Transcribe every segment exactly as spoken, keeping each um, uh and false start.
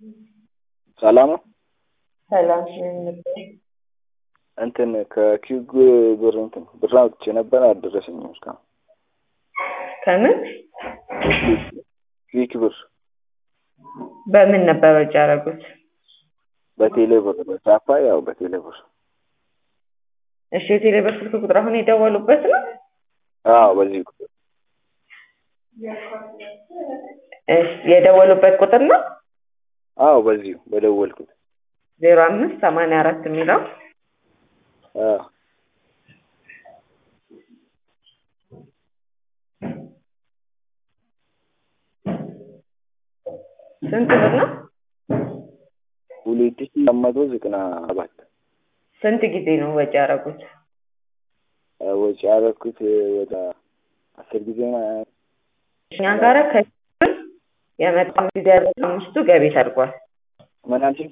ሰላም ሰላም እንትን ከኪዩግ ብር እንትን ብር አውጥቼ ነበር አልደረሰኝም እስካሁን። ከምን ኪዩግ ብር በምን ነበር ወጪ ያደረጉት? በቴሌ ብር በሳፋ ያው በቴሌ ብር። እሺ የቴሌ ብር ስልክ ቁጥር አሁን የደወሉበት ነው? አዎ በዚህ ቁጥር። እሺ የደወሉበት ቁጥር ነው? አዎ በዚህ በደወልኩት ዜሮ አምስት ሰማንያ አራት የሚለው አዎ ስንት ብር ነው? ሁለት ሺህ አምስት መቶ ዘጠና ሰባት። ስንት ጊዜ ነው ወጪ ያደረጉት? ወጪ ያደረኩት ወደ አስር ጊዜ ነው። እኛ ጋር ከዚህ የመጣው ጊዜ ያለው አምስቱ ገቢ ተደርጓል። ምን አልሽኝ?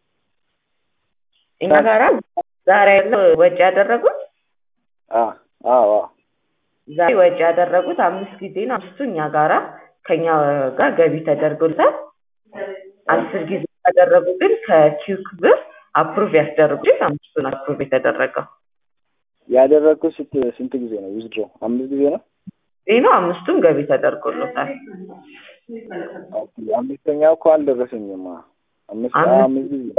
እኛ ጋር ዛሬ ያለው ወጪ ያደረጉት አዎ አዎ ዛሬ ወጪ ያደረጉት አምስት ጊዜ ነው። አምስቱ እኛ ጋራ ከኛ ጋር ገቢ ተደርጎልታል። አስር ጊዜ ያደረጉ ግን ከኪዩክ ብር አፕሩቭ ያስደረጉት አምስቱን አፕሩቭ የተደረገው ያደረኩት ስንት ጊዜ ነው? ዊዝድሮ አምስት ጊዜ ነው። ይሄ ነው አምስቱም ገቢ ተደርጎልታል። አምስተኛው እኮ አልደረሰኝም። አምስት አምስት ጊዜ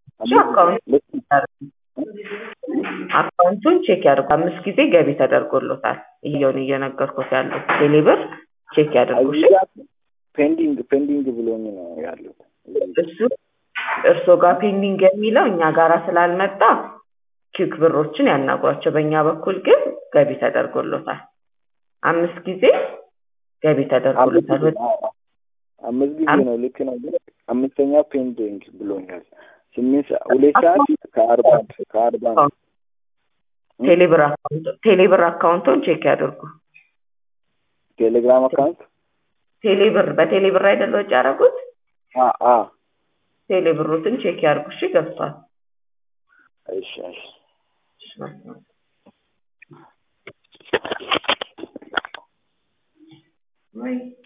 አካውንቱን ቼክ ያድርጉ። አምስት ጊዜ ገቢ ተደርጎልታል። ይሄውን እየነገርኩት ያለው ቴሌብር ቼክ ያድርጉ። እሺ ፔንዲንግ ፔንዲንግ ብሎኝ ነው ያለው። እሱ እርሶ ጋር ፔንዲንግ የሚለው እኛ ጋራ ስላልመጣ ኪዩክ ብሮችን ያናግሯቸው። በእኛ በኩል ግን ገቢ ተደርጎልታል። አምስት ጊዜ ገቢ ተደርጎልታል። አምስት ጊዜ ነው ልክ ነው። አምስተኛው ፔንዲንግ ብሎኛል። ስምንት ሁለት ሰዓት ከአርባ ከአርባ ቴሌብር አካውንት ቴሌብር አካውንቱን ቼክ ያድርጉ። ቴሌግራም አካውንት ቴሌብር በቴሌብር አይደል ወጪ ያደረጉት? አ አ ቴሌብሩትን ቼክ ያድርጉ። እሺ ገብቷል። እሺ እሺ ወይ